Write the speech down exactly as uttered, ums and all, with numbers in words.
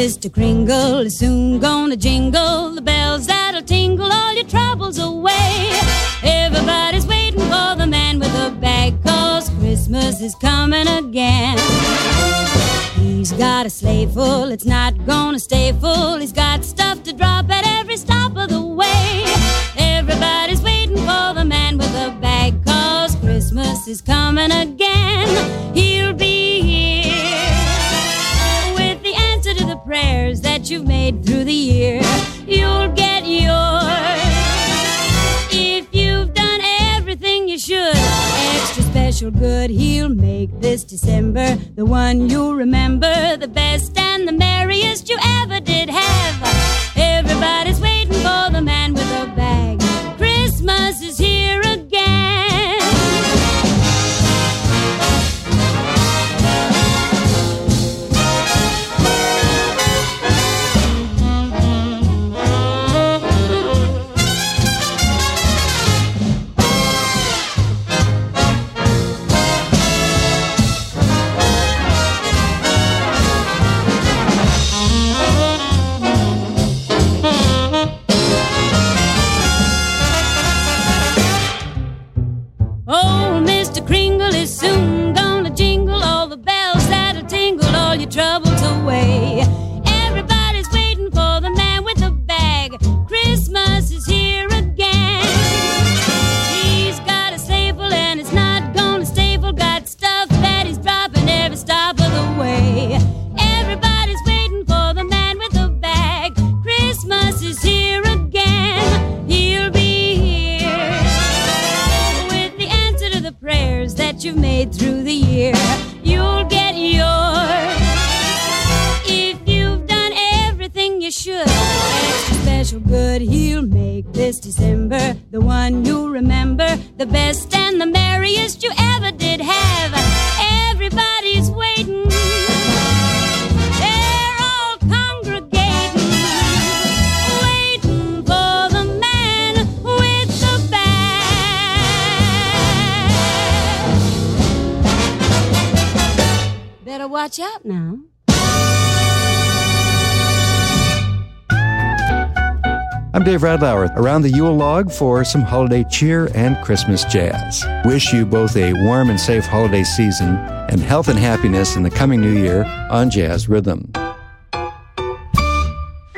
Mister Kringle is soon gonna jingle the bells that'll tingle all your troubles away. Everybody's waiting for the man with the bag, 'cause Christmas is coming again. He's got a sleigh full, it's not gonna stay full. He's got stuff to drop at every stop of the way. Everybody's waiting for the man with the bag, 'cause Christmas is coming again. He'll be here with the answer to the prayers that you've made through the year. You'll get yours if you've done everything you should. Extra special good he'll make this December, the one you'll remember, the best and the merriest you ever did have. Everybody's waiting for the man with a bag. Christmas is here again. Oh, Mister Kringle is soon gonna jingle all the bells that'll tingle all your troubles away. Everybody's waiting for the man with the bag. Christmas is here again. He's got a sleigh full and it's not gonna stay full. Got stuff that he's dropping every stop of the way. Everybody's waiting for the man with the bag. Christmas is here again. He'll be here with the answer to the prayers that you've made through the year. You'll get yours if you've done everything you should. Extra special good he'll make this December, the one you'll remember, the best and the merriest you ever did have. Everybody's waiting, they're all congregating, waiting for the man with the bag. Better watch out now. I'm Dave Radlauer, around the Yule log for some holiday cheer and Christmas jazz. Wish you both a warm and safe holiday season and health and happiness in the coming new year on Jazz Rhythm.